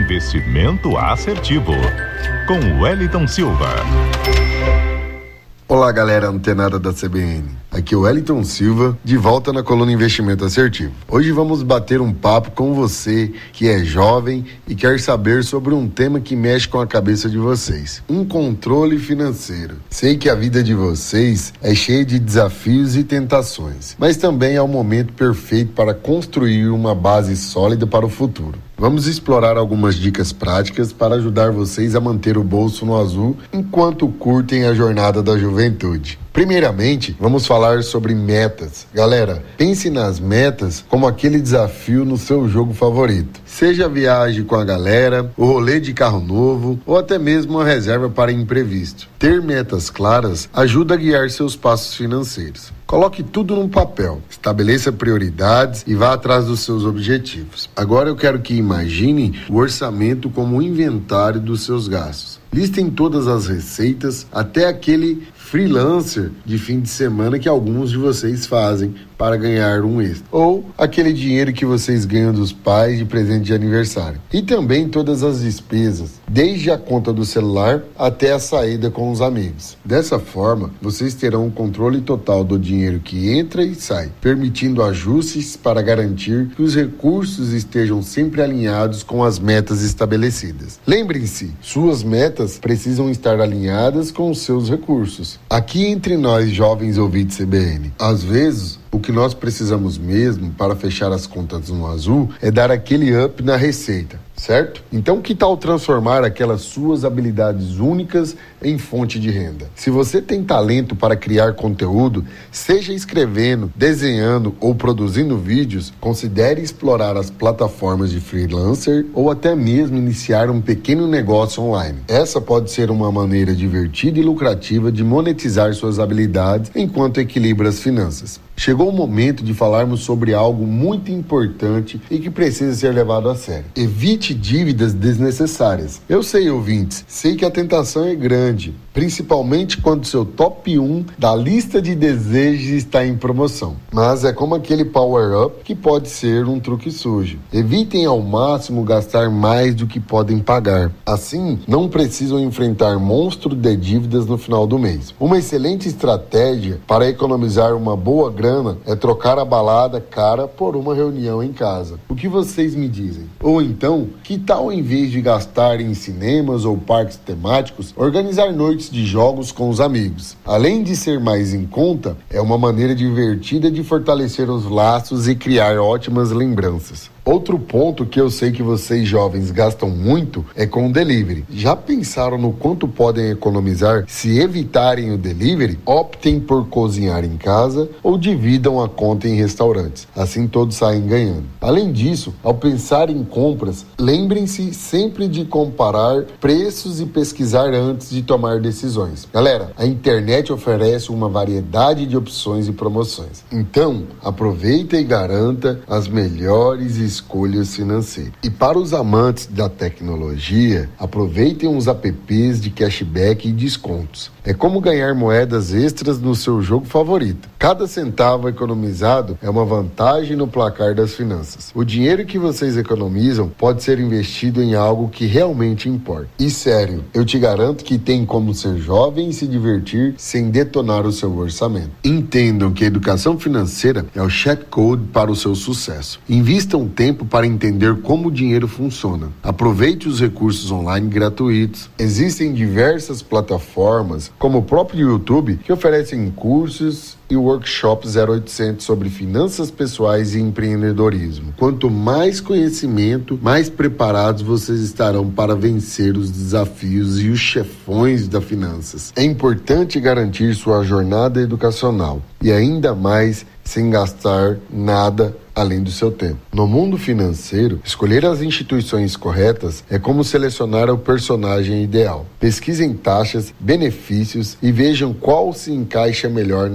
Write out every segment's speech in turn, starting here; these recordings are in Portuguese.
Investimento assertivo, com Wellington Silva. Olá, galera antenada da CBN. Aqui é o Wellington Silva, de volta na coluna Investimento Assertivo. Hoje vamos bater um papo com você que é jovem e quer saber sobre um tema que mexe com a cabeça de vocês: um controle financeiro. Sei que a vida de vocês é cheia de desafios e tentações, mas também é o momento perfeito para construir uma base sólida para o futuro. Vamos explorar algumas dicas práticas para ajudar vocês a manter o bolso no azul enquanto curtem a jornada da juventude. Primeiramente, vamos falar sobre metas. Galera, pense nas metas como aquele desafio no seu jogo favorito. Seja a viagem com a galera, o rolê de carro novo ou até mesmo uma reserva para imprevisto. Ter metas claras ajuda a guiar seus passos financeiros. Coloque tudo num papel, estabeleça prioridades e vá atrás dos seus objetivos. Agora eu quero que imaginem o orçamento como um inventário dos seus gastos. Listem todas as receitas, até aquele freelancer de fim de semana que alguns de vocês fazem para ganhar um extra, ou aquele dinheiro que vocês ganham dos pais de presente de aniversário. E também todas as despesas, desde a conta do celular até a saída com os amigos. Dessa forma, vocês terão um controle total do dinheiro que entra e sai, permitindo ajustes para garantir que os recursos estejam sempre alinhados com as metas estabelecidas. Lembrem-se, suas metas precisam estar alinhadas com os seus recursos. Aqui entre nós, jovens ouvintes CBN, às vezes o que nós precisamos mesmo para fechar as contas no azul é dar aquele up na receita, certo? Então, que tal transformar aquelas suas habilidades únicas em fonte de renda? Se você tem talento para criar conteúdo, seja escrevendo, desenhando ou produzindo vídeos, considere explorar as plataformas de freelancer ou até mesmo iniciar um pequeno negócio online. Essa pode ser uma maneira divertida e lucrativa de monetizar suas habilidades enquanto equilibra as finanças. Chegou o momento de falarmos sobre algo muito importante e que precisa ser levado a sério. Evite dívidas desnecessárias. Eu sei, ouvintes, sei que a tentação é grande, principalmente quando seu top 1 da lista de desejos está em promoção. Mas é como aquele power-up que pode ser um truque sujo. Evitem ao máximo gastar mais do que podem pagar. Assim, não precisam enfrentar monstro de dívidas no final do mês. Uma excelente estratégia para economizar uma boa grana é trocar a balada cara por uma reunião em casa. O que vocês me dizem? Ou então, que tal em vez de gastar em cinemas ou parques temáticos, organizar noites de jogos com os amigos? Além de ser mais em conta, é uma maneira divertida de fortalecer os laços e criar ótimas lembranças. Outro ponto que eu sei que vocês jovens gastam muito é com o delivery. Já pensaram no quanto podem economizar se evitarem o delivery? Optem por cozinhar em casa ou dividam a conta em restaurantes. Assim todos saem ganhando. Além disso, ao pensar em compras, lembrem-se sempre de comparar preços e pesquisar antes de tomar decisões. Galera, a internet oferece uma variedade de opções e promoções. Então, aproveita e garanta as melhores escolhas financeiras. E para os amantes da tecnologia, aproveitem os apps de cashback e descontos. É como ganhar moedas extras no seu jogo favorito. Cada centavo economizado é uma vantagem no placar das finanças. O dinheiro que vocês economizam pode ser investido em algo que realmente importa. E sério, eu te garanto que tem como ser jovem e se divertir sem detonar o seu orçamento. Entendam que a educação financeira é o cheat code para o seu sucesso. Invistam tempo para entender como o dinheiro funciona. Aproveite os recursos online gratuitos. Existem diversas plataformas, como o próprio YouTube, que oferecem cursos e workshops 0800 sobre finanças pessoais e empreendedorismo. Quanto mais conhecimento, mais preparados vocês estarão para vencer os desafios e os chefões das finanças. É importante garantir sua jornada educacional e ainda mais sem gastar nada além do seu tempo. No mundo financeiro, escolher as instituições corretas é como selecionar o personagem ideal. Pesquisem taxas, benefícios e vejam qual se encaixa melhor nas necessidades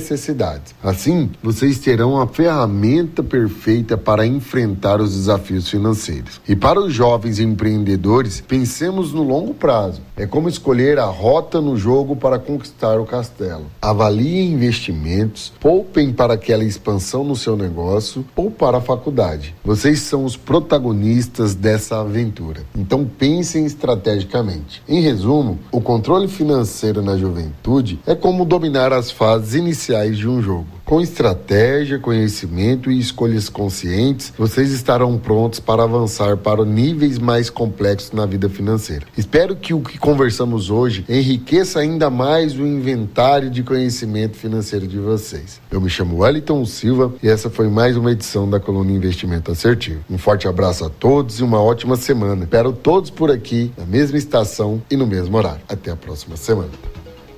necessidades. Assim, vocês terão a ferramenta perfeita para enfrentar os desafios financeiros. E para os jovens empreendedores, pensemos no longo prazo. É como escolher a rota no jogo para conquistar o castelo. Avaliem investimentos, poupem para aquela expansão no seu negócio ou para a faculdade. Vocês são os protagonistas dessa aventura. Então pensem estrategicamente. Em resumo, o controle financeiro na juventude é como dominar as fases iniciais de um jogo. Com estratégia, conhecimento e escolhas conscientes, vocês estarão prontos para avançar para níveis mais complexos na vida financeira. Espero que o que conversamos hoje enriqueça ainda mais o inventário de conhecimento financeiro de vocês. Eu me chamo Wellington Silva e essa foi mais uma edição da Coluna Investimento Assertivo. Um forte abraço a todos e uma ótima semana. Espero todos por aqui, na mesma estação e no mesmo horário. Até a próxima semana.